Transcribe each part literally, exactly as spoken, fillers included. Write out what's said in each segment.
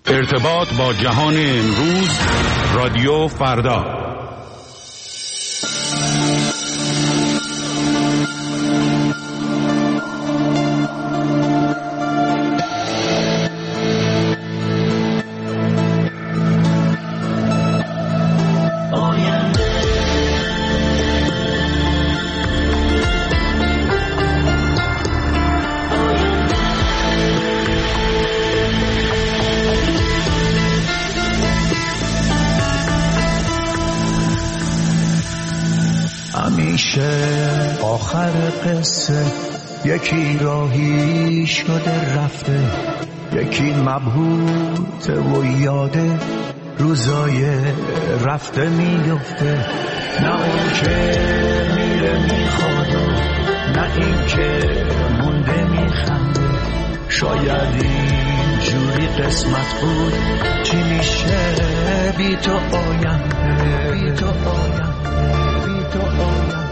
ارتباط با جهان امروز، رادیو فردا. آخر قصه یکی راهی شده رفته، یکی مبهوته و یاده روزای رفته میفته. نه اون که میره میخواد، نه این که مونده میخنده. شاید این جوری قسمت بود، چی میشه بی تو آینده، بی تو آینده، بی تو آینده.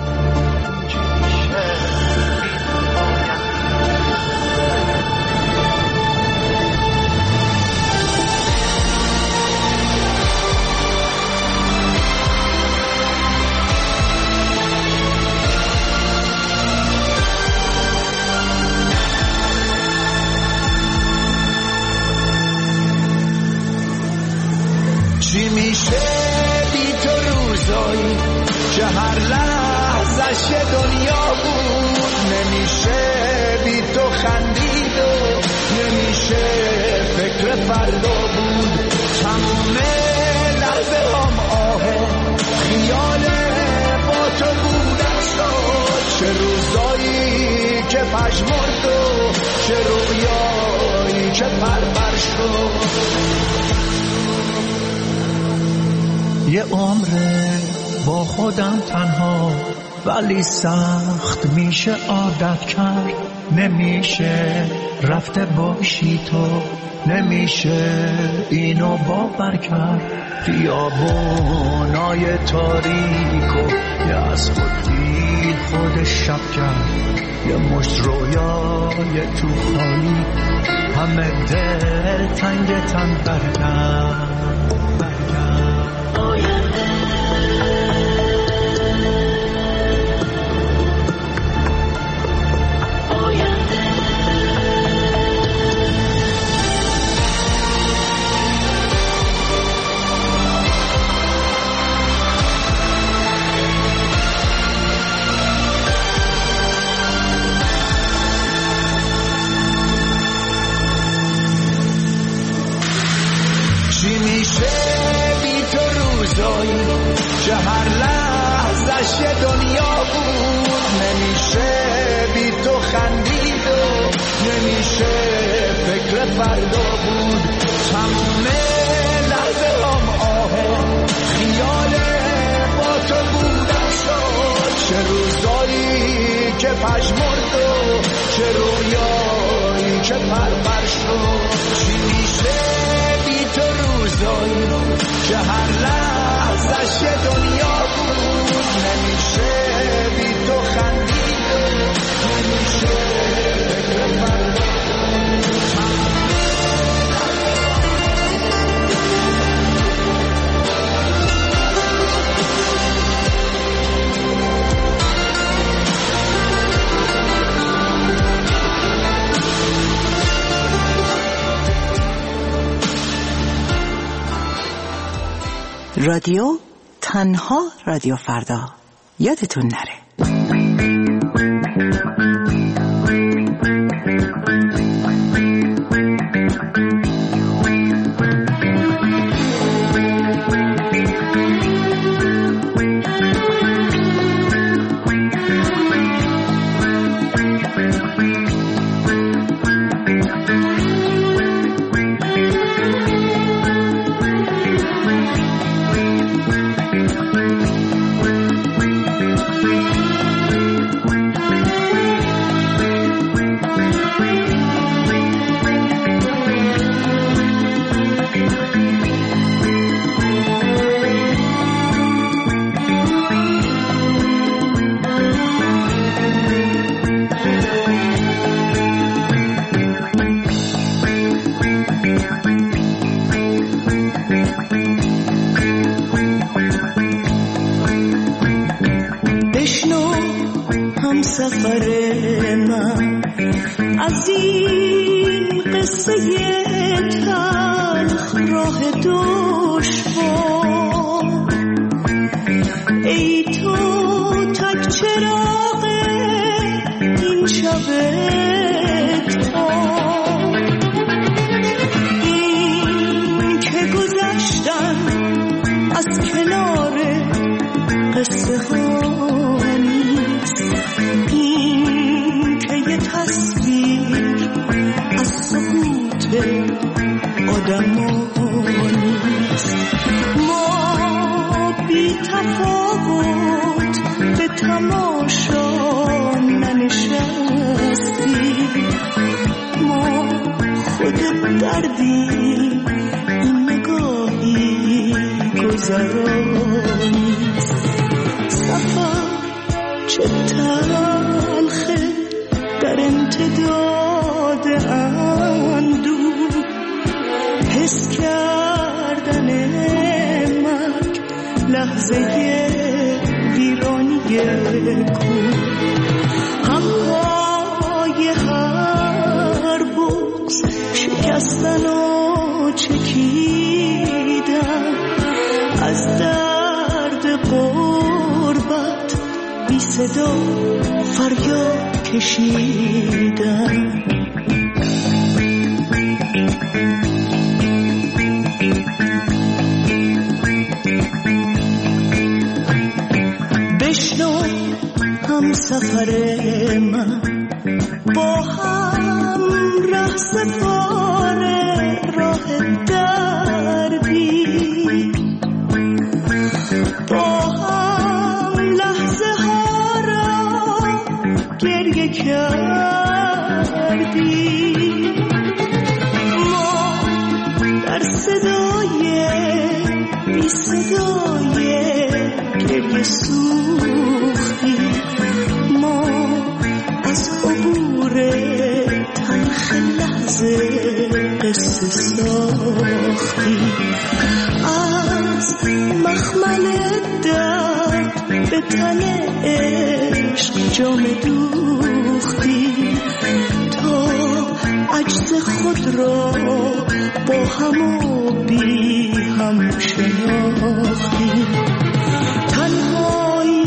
چی میشه بی تو روزایی که هر لحظش دنیا بود؟ نمیشه بی تو خندید و نمیشه فکر فردا بود. تموم لحظه هم آهه خیال با تو بودن شد. چه روزایی که پژمرد و چه رویایی که پرپر شد. یه عمره با خودم تنها، ولی سخت میشه عادت کرد. نمیشه رفته باشی تو، نمیشه اینو باور کرد. خیابونای تاریک و یه از خود دید خود شب کرد. یه مشت رویای تو خالی، همه دل تنگ تن برگرد. که هر لحظش دنیا بود؟ نمیشه بی تو خندید و نمیشه فکر فردا بود. تموم لحظه هم آهه خیال با تو بودن شد. چه روزایی که پژمرد و چه رویایی که پرپر شد. چی میشه بی تو روزایی که هر لحظش دنیا بود؟ نمیشه بی تو خندید و نمیشه فکر فردا. رادیو تنها رادیو فردا، یادتون نره. سفر من از این قصه تلخ راه دشوار. ای تو تک چراغ این شب تار، این که گذشتن از کنار قصه ها نیست، این که یه تصویر از سکوت آدم ها نیست. ما بی تفاوت به تماشا ننشستیم، ما خود دردیم، این نگاهی گذرانی. سفر چه تلخه در امتداد اندوه، حس کردن مرگ لحظه ویرانی کوه. همهای هر بغض شکستن و چکیدن، از درد غربت بی صدا فریاد کشیدن. بشنو هم سفر من با هم ره سفار راه دربی، با هم لحظه ها را گریه کردی. ما در صدای بی صدای گریه سوختی، ما از عبور تلخ لحظه قصه ساختی. از مخمل درد به تن عشق جام دوختی، تا عجز خود را با هم و بی هم شناختی. تنهایی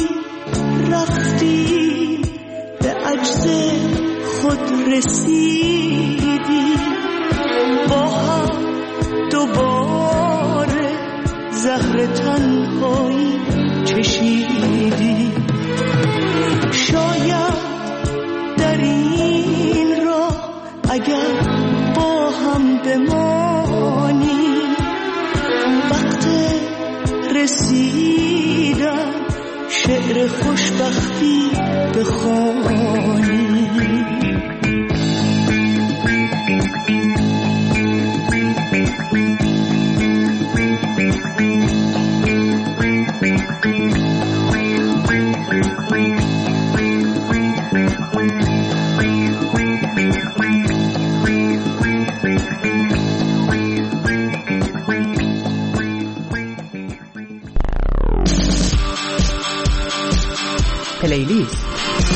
رفتی به عجز خود رسیدی، با هم دوباره زهر تنهایی چشیدی. شاید در این راه اگر با هم بمانی، وقت رسیدن شعر خوشبختی بخوانی. پلیلیست.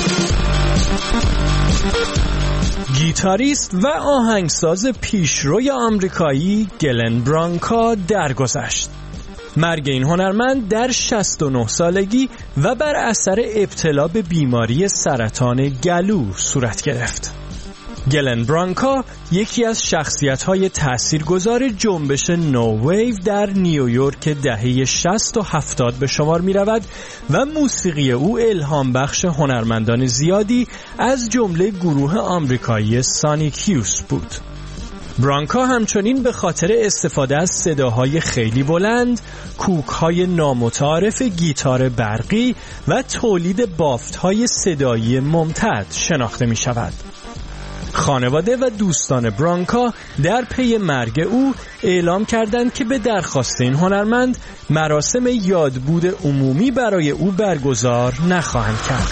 گیتاریست و آهنگساز پیشروی آمریکایی گلن برانکا درگذشت. مرگ این هنرمند در شصت و نه سالگی و بر اثر ابتلا به بیماری سرطان گلو صورت گرفت. گلن برانکا یکی از شخصیت‌های تاثیرگذار جنبش نو ویو در نیویورک دهه شصت و هفتاد به شمار می‌رود و موسیقی او الهام بخش هنرمندان زیادی از جمله گروه آمریکایی سانیک یوث بود. برانکا همچنین به خاطر استفاده از صداهای خیلی بلند، کوک‌های نامتعارف گیتار برقی و تولید بافت‌های صدایی ممتد شناخته می‌شود. خانواده و دوستان برانکا در پی مرگ او اعلام کردند که به درخواست این هنرمند مراسم یادبود عمومی برای او برگزار نخواهند کرد.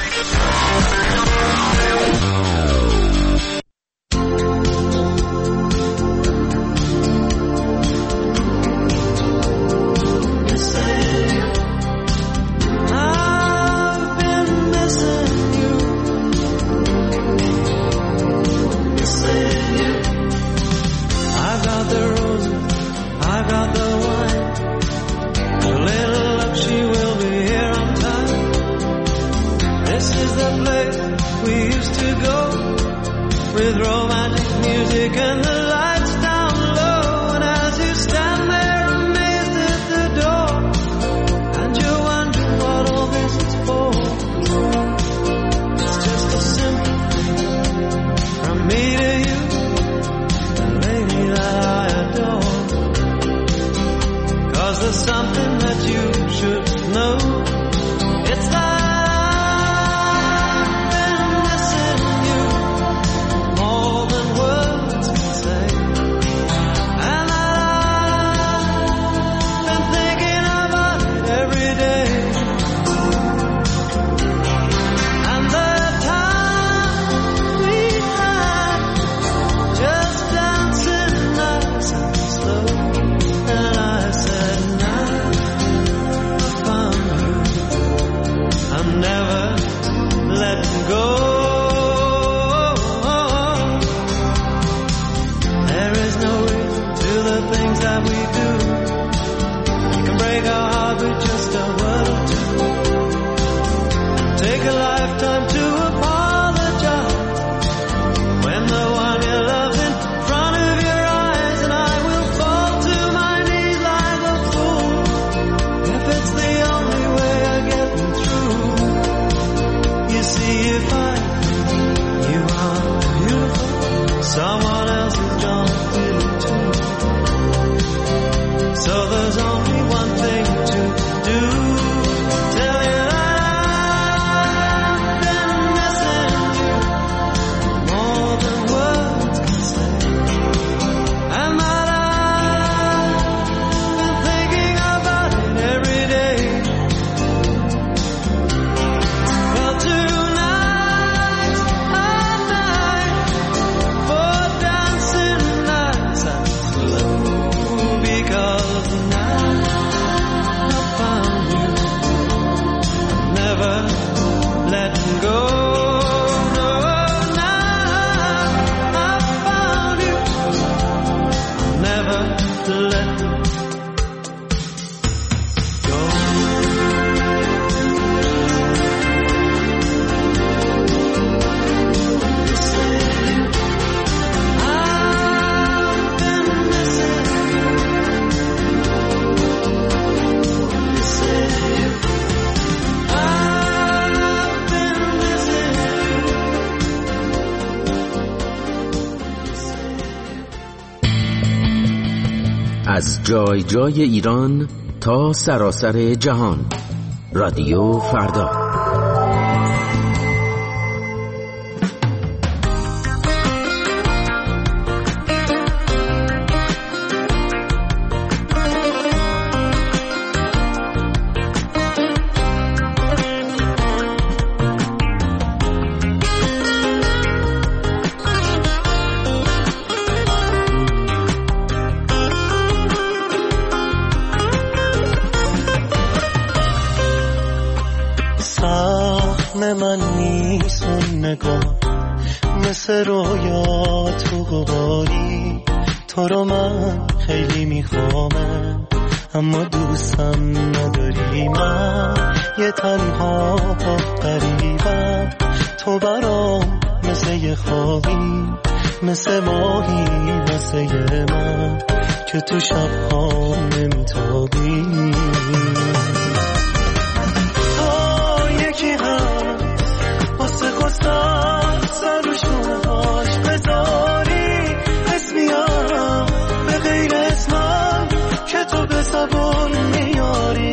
the world to. Take a lifetime to apologize when the one you love in front of your eyes, and I will fall to my knees like a fool if it's the only way of getting through. You see, if I you are beautiful, someone else is gonna do it too. So there's only one thing to do. Tell you I've been missing you more than words can say, and that I've been thinking about it every day. Well, tonight's our night for dancing nights and slow, because now I found you, never letting go. No, now I found you, never let go. I've been missing از جای جای ایران تا سراسر جهان، رادیو فردا. من نیست اون نگاه مثل رویا تو غباری، تو رو من خیلی میخوامم اما دوستم نداری. من یه تنها غریبم، تو برام مثل یه خوابی، مثل ماهی مثل من که تو شبها نمیتابی. سر رو شونهاش بذاری اسمیارم به غیر اسمم که تو به زبان میاری.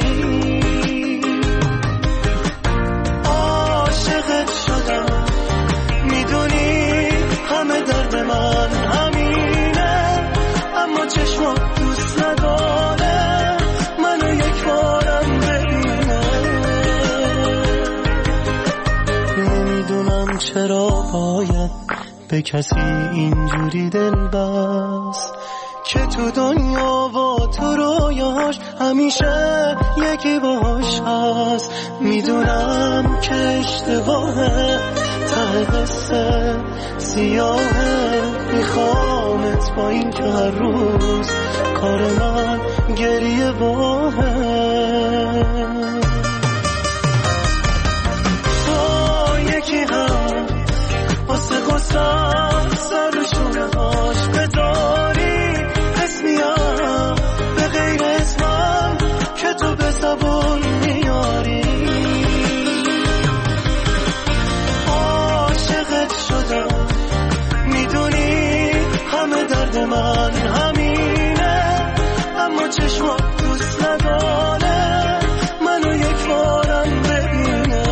عاشقت شدم میدونی همه درد من همینه، اما چشمات دوست نداره منو یک بارم ببینه. نمیدونم چرا باید به کسی اینجوری دل بست که تو دنیا و تو رویاش همیشه یکی باش هست. میدونم که اشتباهه، ته قصه سیاهه، میخوامت با این که هر روز کار من گریه باهه. تو یکی هم واسه قصم سر رو شونهاش بذاری اسمیارم به غیر اسمم که تو به زبون میاری. عاشقت شدم میدونی همه درد من همینه، اما چشمات دوست نداره منو یک بارم ببینه.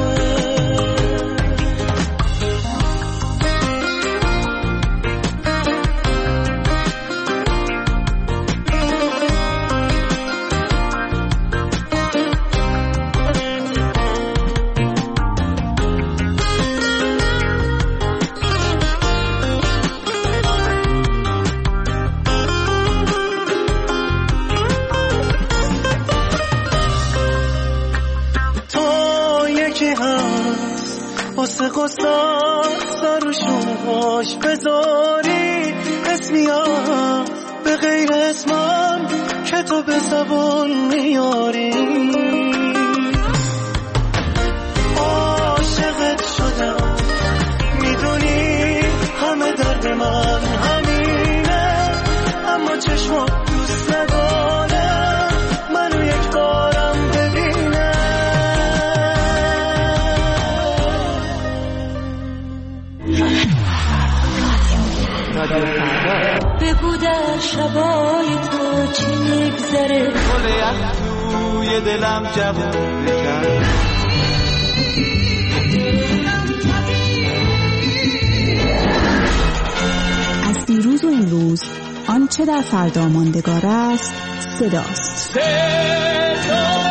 واسه قصد سر رو شونهاش بذاری اسمیام به غیر اسمم که تو به زبان میاری. شبای تو چی میگذره گل یخ توی دلم جوون بکن از دیروز و امروز آنچه در فردا ماندگار است صداست. صدا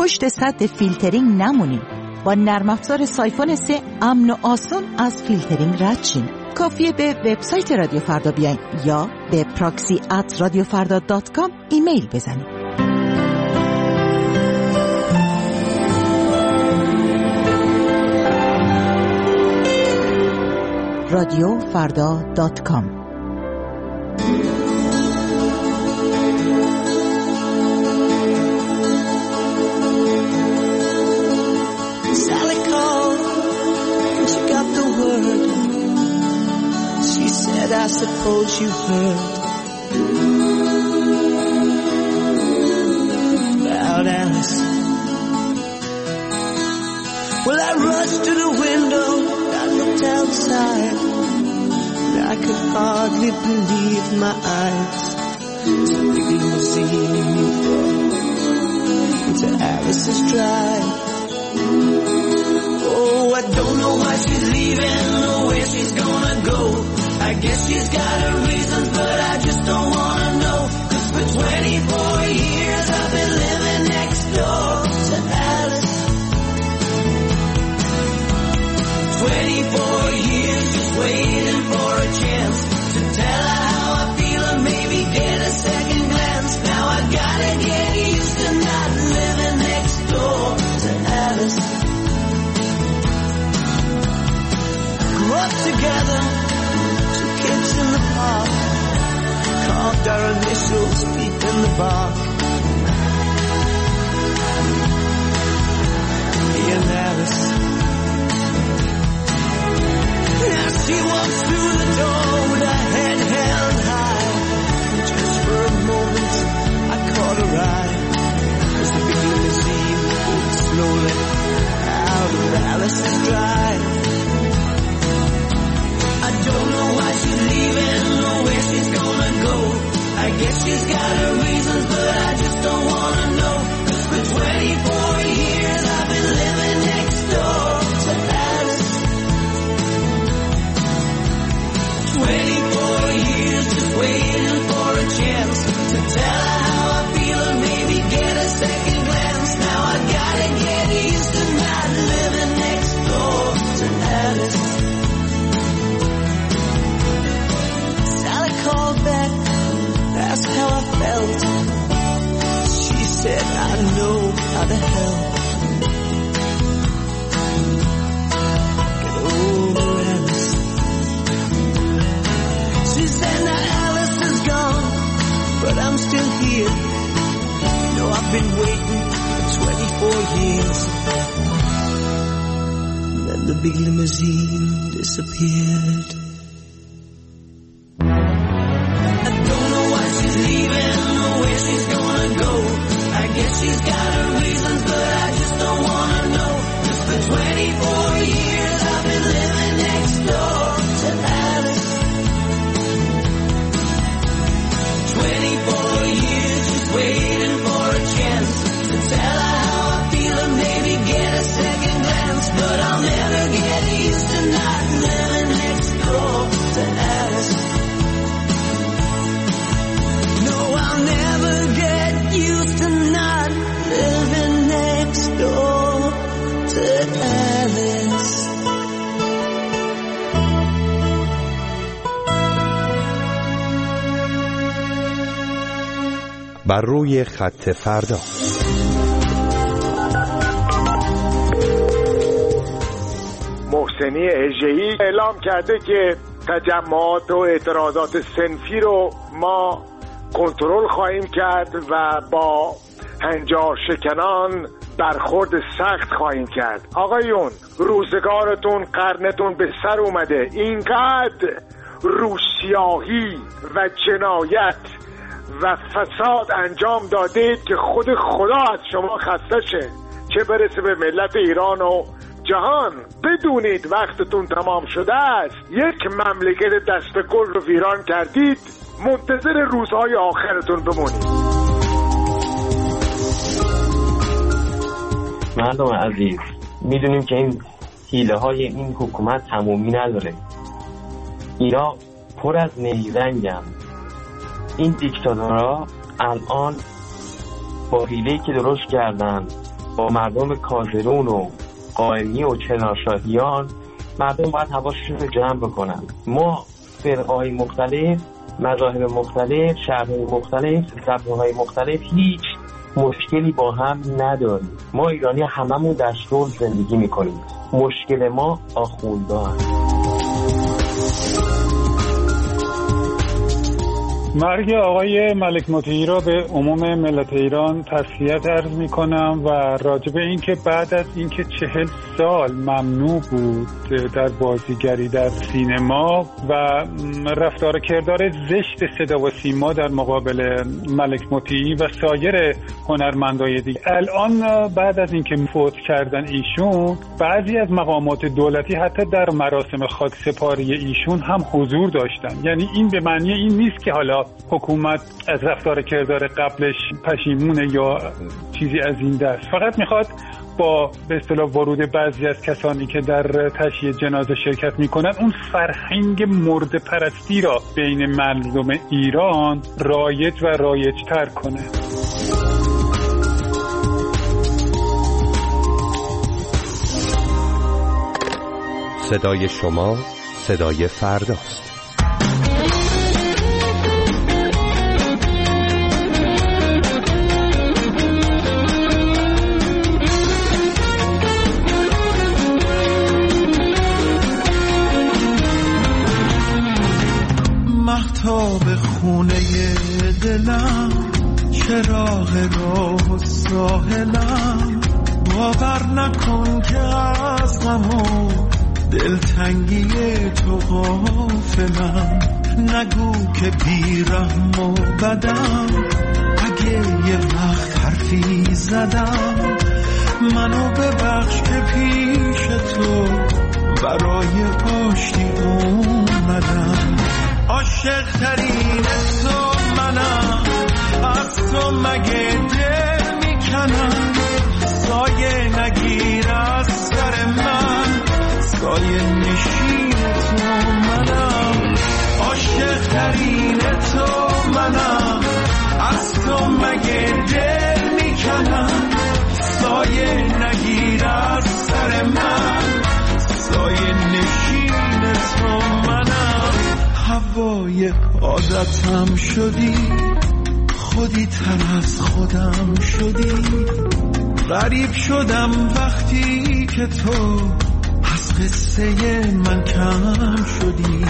پشت سد فیلترینگ نمونین. با نرم افزار سایفون سه امن و آسون از فیلترینگ رد شین. کافیه به وبسایت رادیو فردا بیاین یا به پراکسی ات رادیو فردا دات کام ایمیل بزنید. رادیو فردا دات کام. I suppose you heard about Alice. Well, I rushed to the window, I looked outside, and I could hardly believe my eyes. It's a big limousine into Alice's drive. Oh, I don't know why she's leaving or where she's gonna go. I guess she's got her reasons, but I just don't wanna know. 'Cause for twenty-four years I've been living next door to Alice. twenty-four years just waiting for a chance to tell her how I feel and maybe get a second glance. Now I gotta get used to not living next door to Alice. Grew up together, kids in the park, carved our initials deep in the bark. Me and Alice. Now she walks through the door with her head held high. And just for a moment I caught her eye as the big limousine moved slowly out of Alice's drive. I don't know why she's leaving or where she's gonna go. I guess she's got her reasons, but I just don't wanna know. 'Cause for twenty-four years I've been living next door to Alice. twenty-four years just waiting for a chance to tell her how I feel and maybe get a second glance. Now I gotta get used to not living next door to Alice. Called back, asked how I felt. She said, I know how to help. Get over Alice. She said, now Alice is gone, but I'm still here. You know, I've been waiting for twenty-four years. And then the big limousine disappeared. She's got her reasons, but I just don't wanna know. 'Cause for twenty-four years I've been living next door to Alice. twenty-four years just waiting for a chance to tell her how I feel and maybe get a second glance. But I'll never get used to not living next door to Alice. No, I'll never get used to not living next door to Alice. بر روی خط فردا. محسنی اژه‌ای اعلام کرده که تجمعات و اعتراضات صنفی رو ما کنترل خواهیم کرد و با هنجار شکنان برخورد سخت خواهیم کرد. آقایون، روزگارتون، قرنتون به سر اومده. اینقدر روسیاهی و جنایت و فساد انجام دادید که خود خدا از شما خسته شه، چه برسه به ملت ایران و جهان. بدونید وقتتون تمام شده است. یک مملکت دست به گل رو ویران کردید. منتظر روزهای آخرتون بمونید. مردم عزیز، میدونیم که این حیله های این حکومت تمومی نداره. اینا پر از نیرنگن. این دیکتاتورها الان با حیله‌ای که درست کردن با مردم کازرون و قائمی و چنارشاهیان مردم باید حواسشون رو جمع بکنن. ما فرقه‌های مختلف، مذاهب مختلف، شهرهای مختلف، زبان‌های مختلف هیچ مشکلی با هم نداریم. ما ایرانی هممون در صلح زندگی میکنیم. مشکل ما آخوندان. مرگ آقای ملک مطیعی را به عموم ملت ایران تسلیت عرض می کنم و راجع به این که بعد از اینکه چهل سال ممنوع بود در بازیگری در سینما و رفتار کردار زشت صدا و سیما در مقابل ملک مطیعی و سایر هنرمندای دیگه، الان بعد از اینکه فوت کردن ایشون، بعضی از مقامات دولتی حتی در مراسم خاکسپاری ایشون هم حضور داشتن. یعنی این به معنی این نیست که حالا حکومت از رفتار کردار قبلش پشیمونه یا چیزی از این دست، فقط میخواد با به اصطلاح ورود بعضی از کسانی که در تشییع جنازه شرکت میکنن اون فرهنگ مرده پرستی را بین مردم ایران رایج و رایج تر کنه. صدای شما صدای فرداست. مهتاب خونه دلم، چراغ راه و ساحلم، باور نکن که از غم و دلتنگی تو غافلم. نگو که بیرحم و بدم، اگه یه وقت حرفی زدم، منو ببخش که پیش تو برای آشتی اومدم. عاشق ترین تو منم، از تو مگه دل میکنم. سایه نگیر از سر من، سایه نشین تو منم. عاشق ترین تو منم، از تو مگه دل میکنم. سایه نگیر از سر من، سایه نشین تو منم. هوای عادتم شدی، خودی تر از خودم شدی. غریب شدم وقتی که تو از قصه من کم شدی.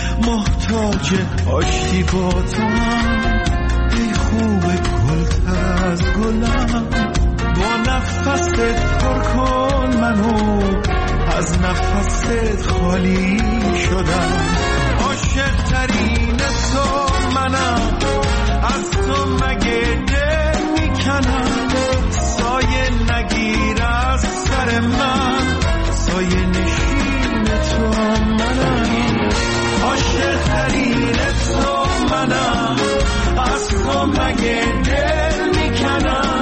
محتاج آشتی با تو هم، ای خوب گل تر از گلم. با نفست پر کن منو، از نفست خالی شدم. عاشق ترین تو منم، از تو مگه دل میکنم. سایه نگیر از سر من، سایه نشین تو منم. عاشق ترین تو منم، از تو مگه دل میکنم.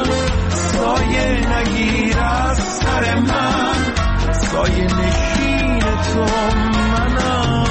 سایه نگیر از سر من، سایه نشین تو منم.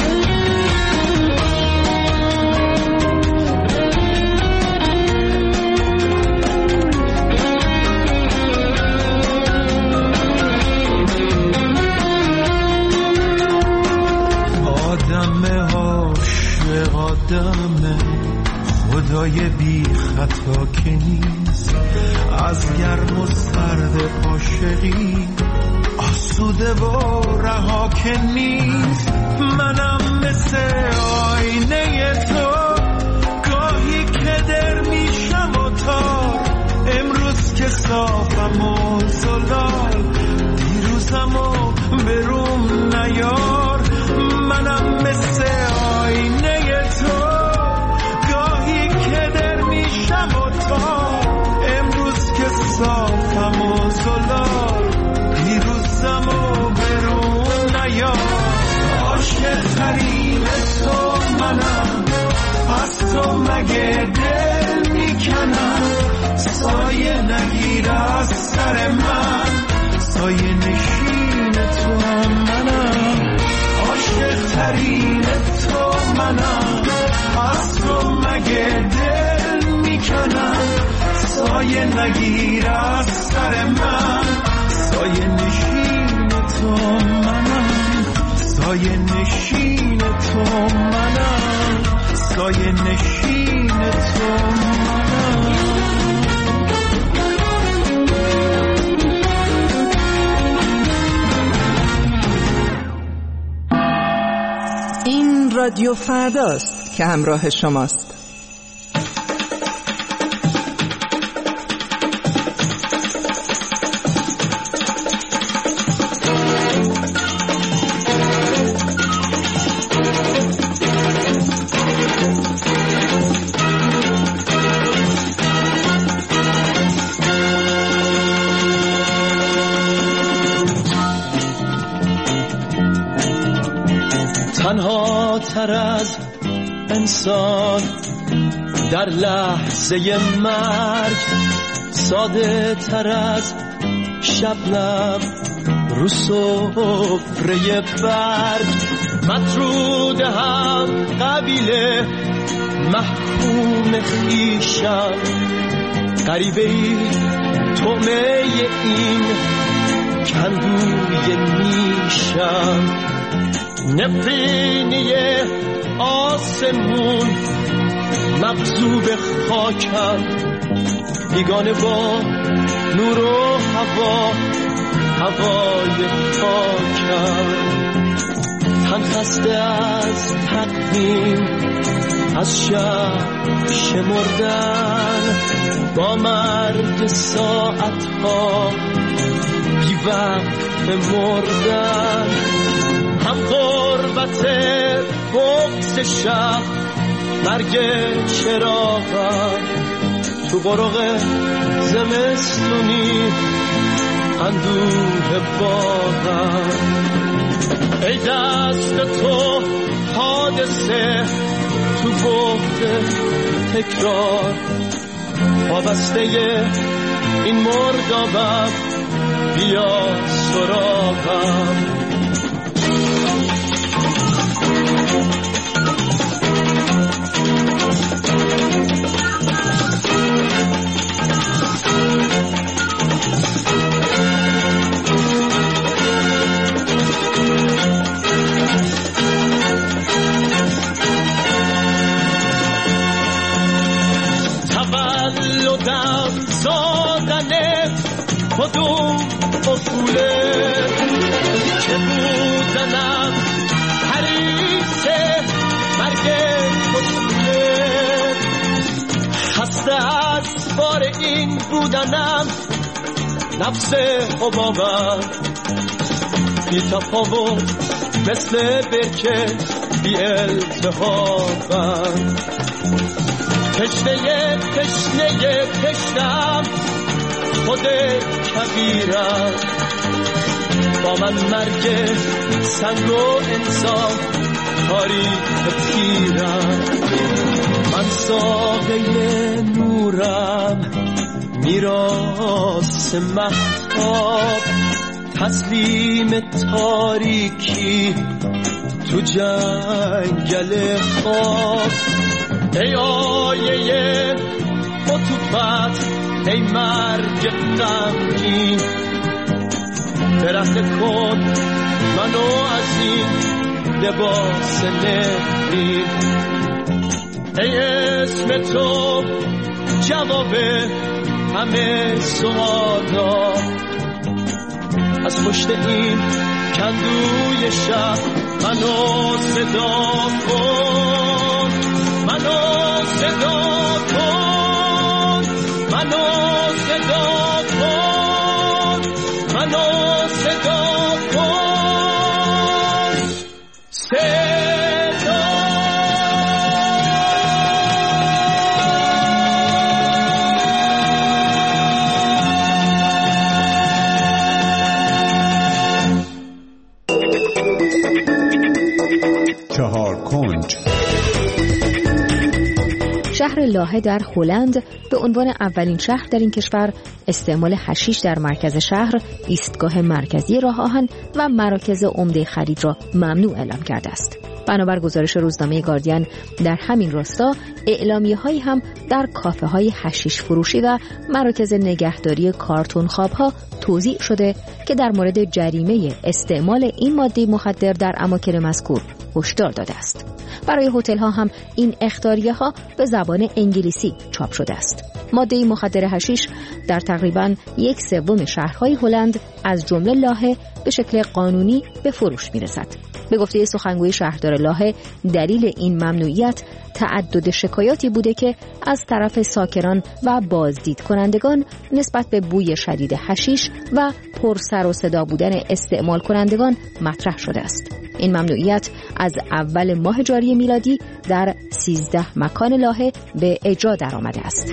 آدم عاشق آدم خدای بی خطا که نیست. از گرم و سرد عاشقی آسوده و رها که نیست. منم مثل آینه تو، گاهی که در میشم و تار. امروز که صافم و زلال، دیروزم و بروم نیار. منم مثل آینه تو، گاهی که در میشم و تار. امروز که صافم و زلال، دیروزم و برون نیار. عاشق ترین تو منم، از تو مگه دل میکنم. سایه نگیر از سر من، سایه نشین تو منم. عاشق ترین تو منم، از تو مگه دل میکنم. سایه سایه نگیر از سر من، سایه نشین تو منم، سایه نشین تو منم، سایه نشین تو منم. این رادیو فرداست که همراه شماست. تنها تر از انسان در لحظه مرگ، ساده تر از شبنم رو سفره برگ، مطرود هم قبیله محکوم خویشم، غریبه ای طعمه این کندوی نیشم، نفرینی آسمون مغزوب خاکم، بیگانه با نور و هوا هوای خاکم، تن خسته از تقویم از شب شمردن، با مرگ ساعتها بی وقت مردن، هم غربت بغض شب مرگ چراغم، تو برق زمستونی اندوه باغم، ای دست تو حادثه تو گفت تکرار، وابسته این مردابم بیا سراغم. تولدم زادن کدوم اصوله که بودنم حریص مرگ کشوله، خسته از بار این بودنم نفس حبابم، بی تفاوت مثل برکه بی التهابم، تشنه تشنه تشنم خود کبیرم، با من مرگ سنگ و انسان تاریخ تیرم، من ساقه نورم میراث مهتاب، تسلیم تاریکی تو جنگل خواب، ای آیه عطوفت ای مرگ غمگین، درخت کن منو از این لباس نفرین، ای اسم تو جواب همه سوالا، از پشت این کندوی شب منو صدا کن، منو صدا کن، منو صدا کن، منو صدا کن، صدا. چهار کنج. شهر لاهه در هلند به عنوان اولین شهر در این کشور استعمال حشیش در مرکز شهر، ایستگاه مرکزی راه آهن و مراکز عمده خرید را ممنوع اعلام کرده است. بنابر گزارش روزنامه گاردین در همین راستا اعلامیه هایی هم در کافه های حشیش فروشی و مراکز نگهداری کارتون خواب ها توزیع شده که در مورد جریمه استعمال این ماده مخدر در اماکن مذکور هشدار داده است. برای هتل ها هم این اخطاریه ها به زبان انگلیسی چاپ شده است. ماده مخدر حشیش در تقریباً یک سوم شهرهای هلند از جمله لاهه به شکل قانونی به فروش میرسد. به گفته سخنگوی شهردار لاهه دلیل این ممنوعیت تعدد شکایاتی بوده که از طرف ساکنان و بازدید کنندگان نسبت به بوی شدید حشیش و پر سر و صدا بودن استعمال کنندگان مطرح شده است. این ممنوعیت از اول ماه جاری میلادی در سیزده مکان لاهه به اجرا درآمده است.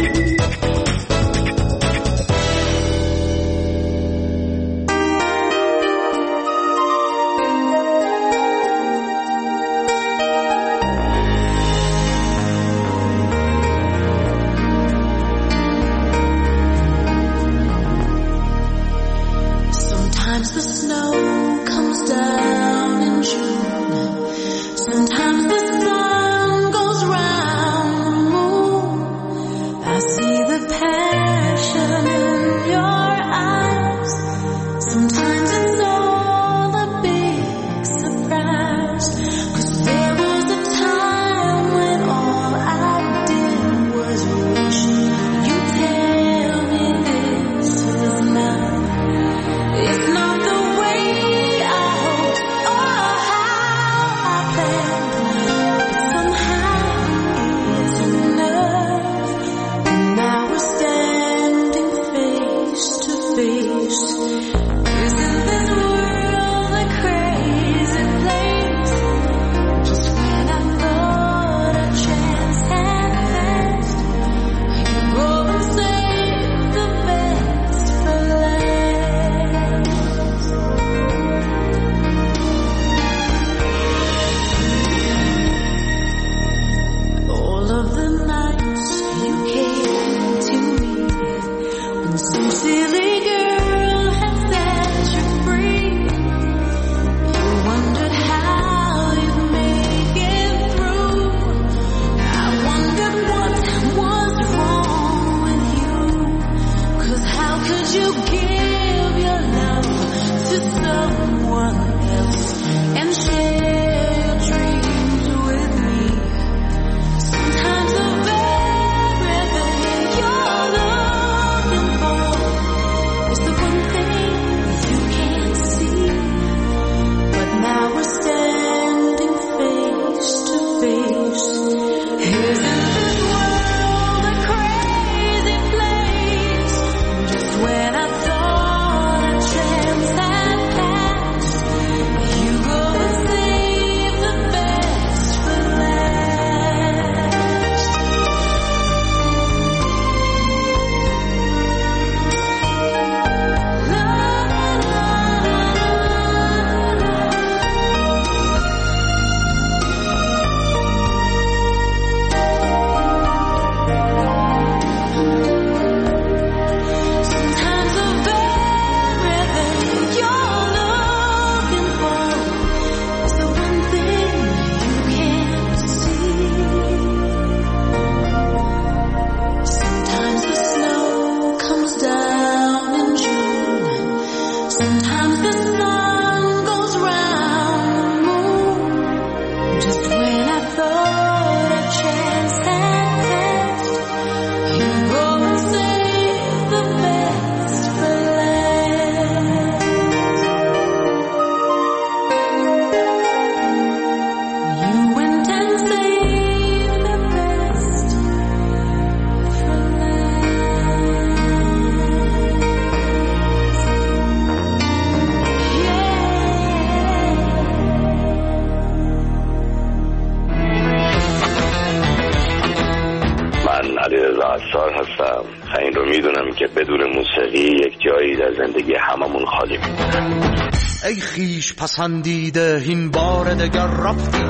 عطار هستم. این رو میدونم که بدون موسیقی یک جایی در زندگی هممون خالی میمونه. ای خیش پسندیده این بار دگر رفتی،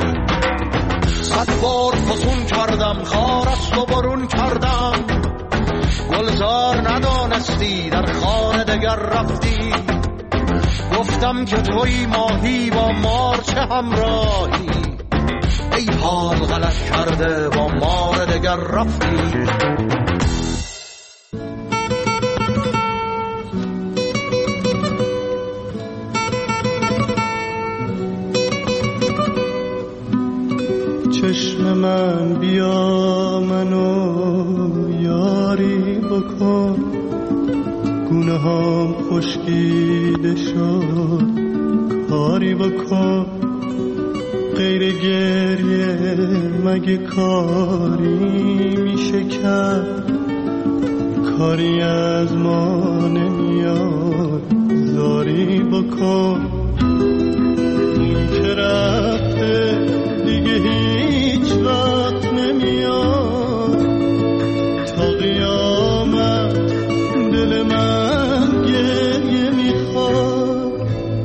صد بار فسون کردم خارست و برون کردم، گلزار ندانستی در خانه دگر رفتی، گفتم که توی ماهی با مار چه همراهی، ای حال غلط کرده با مار دگر رفتی. چشم من بیا منو یاری بکن، گونه هم خشکیده شد کاری بکن، غیر گریه مگه کاری میشه کرد، کاری از ما نمیاد زاری بکن. اون که رفته دیگه هیچ وقت نمیاد، تا قیامت دل من گریه میخواد.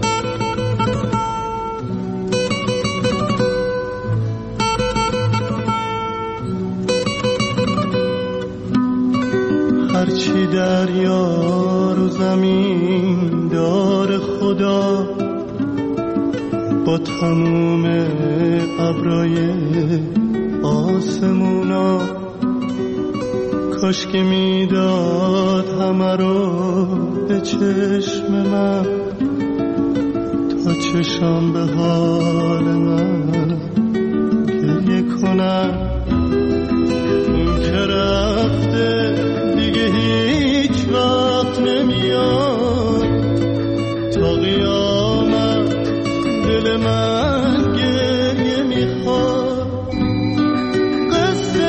هرچی دریا رو زمین دار خدا، با تموم ابرای آسمونا، کاش که میداد همه رو به چشم من، تا چشم به حال من گریه کنم. اون که رفته دیگه هیچ وقت نمیاد، تا قیامت دل من گریه میخواد. قصه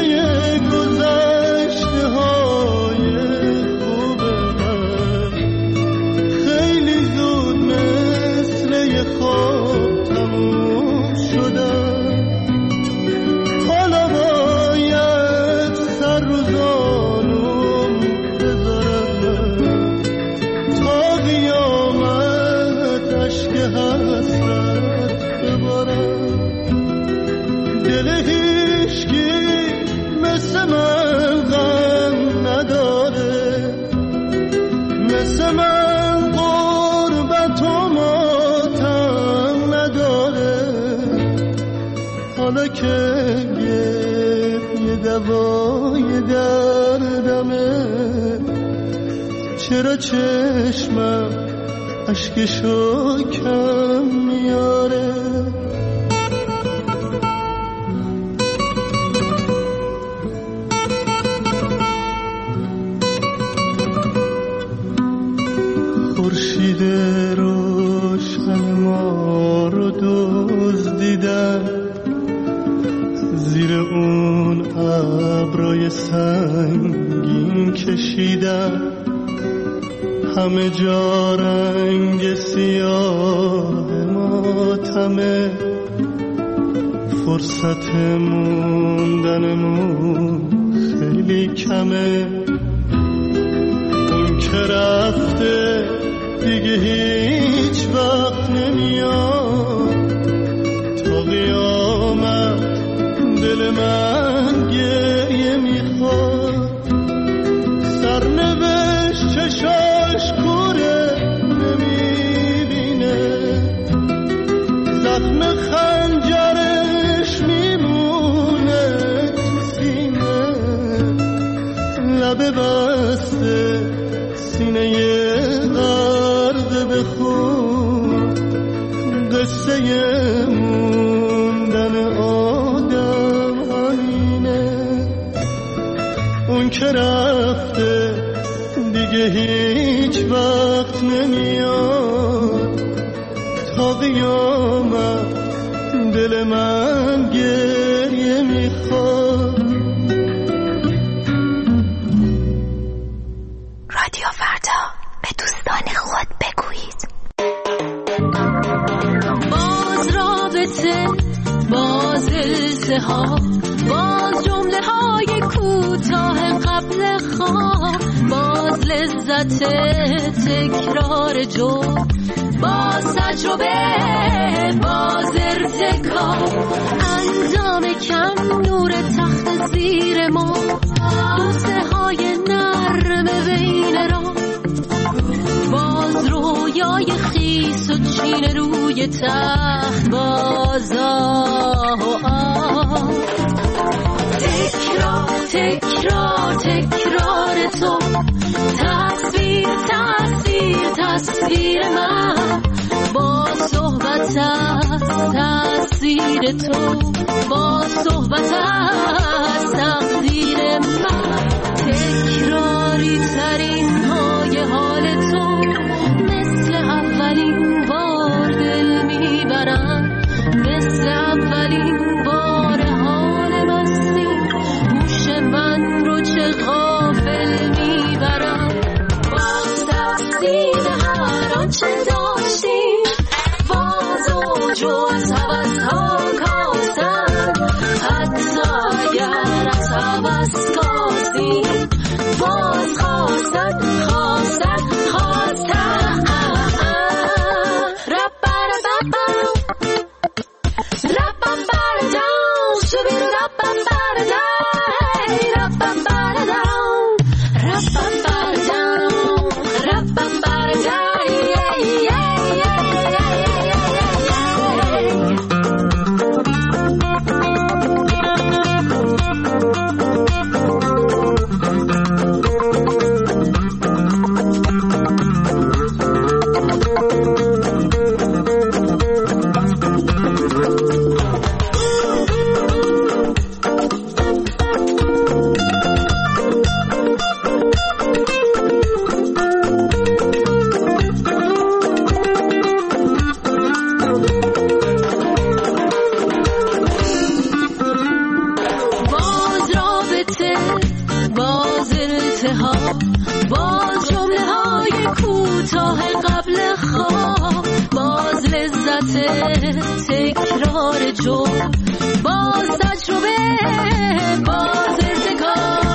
گذشته های خوب من خیلی زود مثل یه خواب تموم شدن. حالا باید سر رو زانوم بذارم، تا قیامت عشق حسرت ببارم. دل هیچکی مثل من غم نداره، مثل من غربت و ماتم نداره. حالا که یه دوای دردمه، چرا چشمم اشکشو کم میاره؟ خورشید روشن ما رو دزدیدن، زیر اون ابرای سنگین کشیدن. همه جا رنگ سیاه ماتمه، فرصت موندنمون خیلی کمه. اون که رفته دیگه هیچ وقت نمیاد، تا قیامت دل من گریه میخواد. سرنوشت چشاش کوره نمیبینه، زخم خنجرش میمونه تو سینه. لب بسته سینه غرق به خون، قصه موندن آدم همینه. اون که رفته دیگه هیچ وقت نمیاد، تا قیامت دل من گریه میخواد. رادیو فردا، به دوستان خود بگویید. باز رابطه، باز التهاب، باز جمله های کوتاه قبل خواب، باز لذت تکرار جرم، باز تجربه، باز ارتکاب، انجام کم، نور تخت زیر ما، بوسه های نرم بین را، باز رویای خیس و چی نشینه روی تخت بازا تکرار تکرار تکرار تو تصویر تصویر تصویر من با صحبت از تصویر تو با صحبت از تقدیر من تکراری ترین های حال تو مثل اولین بار دل میبرم مثل اولین بار حال مستی هوش من رو چه غافل میبرم باز تقسیم هر آنچه داشتیم باز و جز حوث ها کاستن حتی اگر از حوث کاستیم باز خواستن خواستن خواستن ربر ربر ربر بردم شبیر ربر بردم ربر بردم ربر بردم ربر بردم باز جمله های کوتاه قبل خواب باز لذت تکرار جمله باز تجربه باز ارتکاب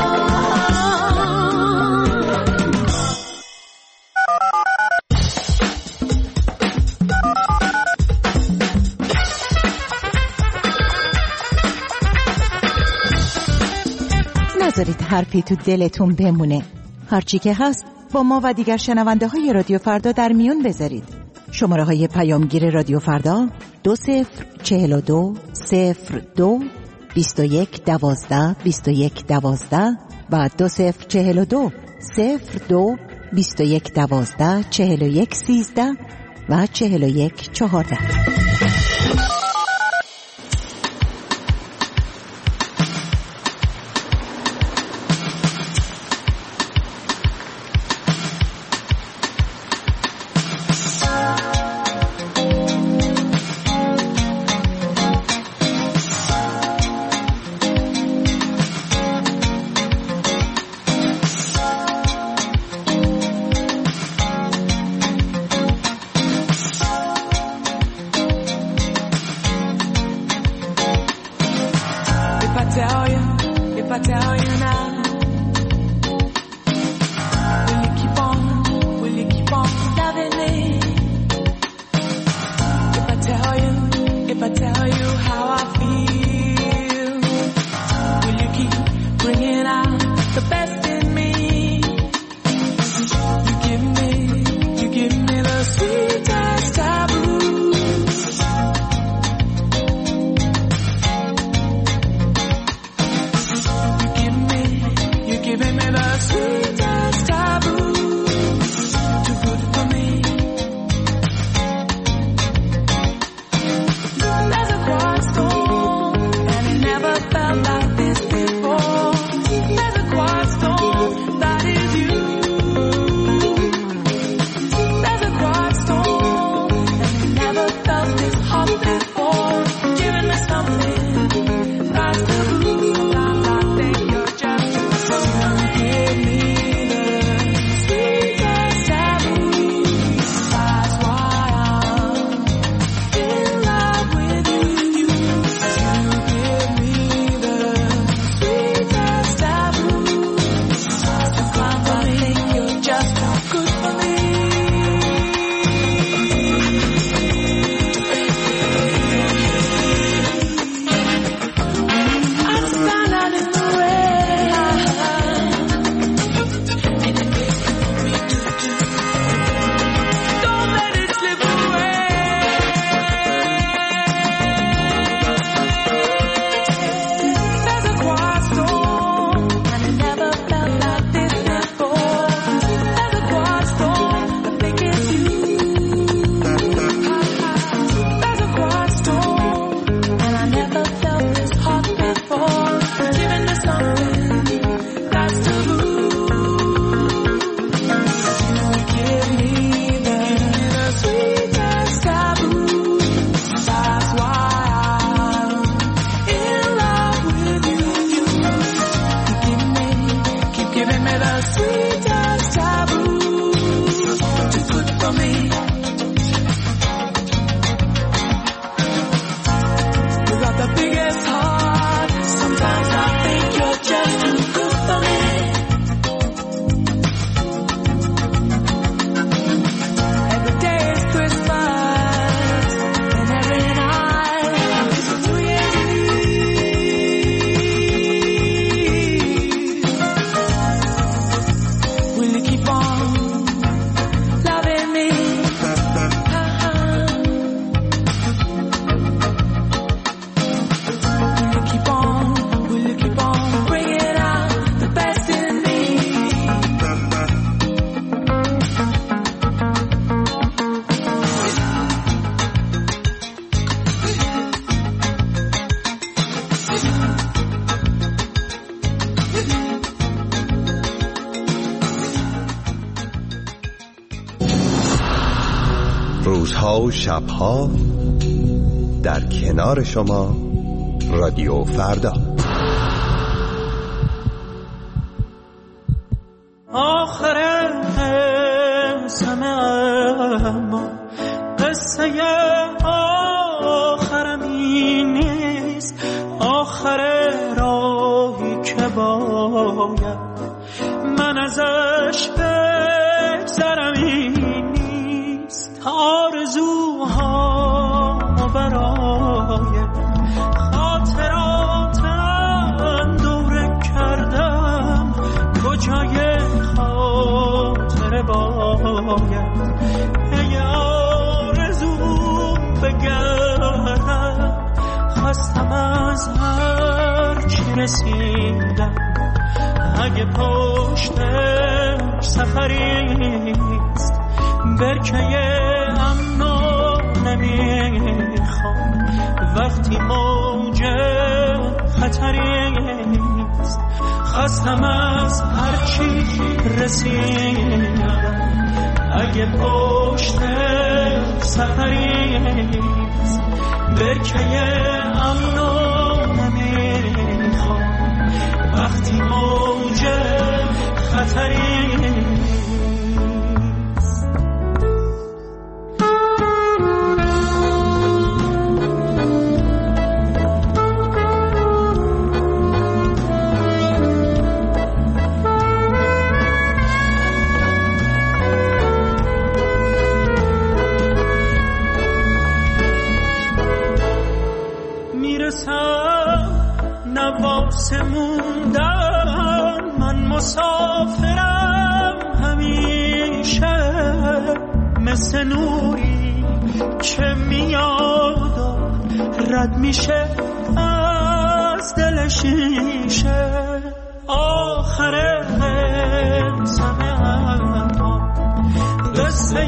نذارید حرفی تو دلتون بمونه. هرچی که هست با ما و دیگر شنونده های رادیو فردا در میون بذارید. شماره های پیامگیر رادیو فردا دو صفر چهل و دو صفر دو بیست و یک دوازده بیست و یک دوازده و دو صفر چهل و دو صفر دو بیست و یک دوازده چهل و یک سیزده و چهل و یک چهارده. روزها و شبها در کنار شما رادیو فردا. آخر همه اما قصه آخرم این نیست، آخر راهی که باید من ازش بگذرم این نیست. آرزوها برای خاطراتم دوره کردم، کجای خاطر باید ای آرزو بگردم. خستم از هر چی رسیدم، اگه پشت سفریست برکه امنو نمیخوام. وقتی موج خطریست خستم از هر چی رسیدم، اگه پشت سفریست برکه امنو نمیخوام. وقتی موج خطریست نواسه موندن، من مسافرم همیشه، مثل نوری که میاد و رد میشه از دل شیشه. آخر همه اما قصه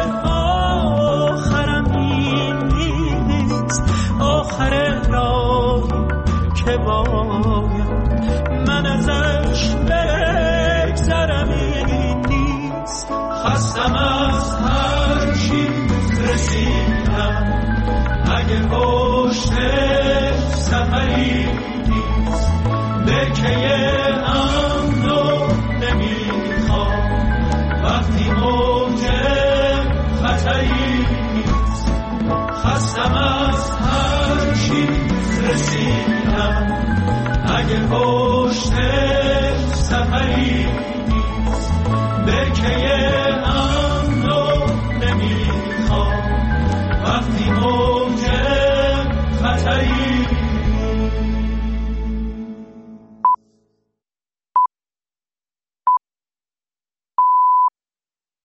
آخرم این نیست، آخر راهی که باید من ازش بگذرم این نیست. خستم از هر چی رسیدم، اگه پشت سفری نیست برکه امنو نمیخوام. وقتی موج خطری نیست خستم از هر چی رسیدم، اگه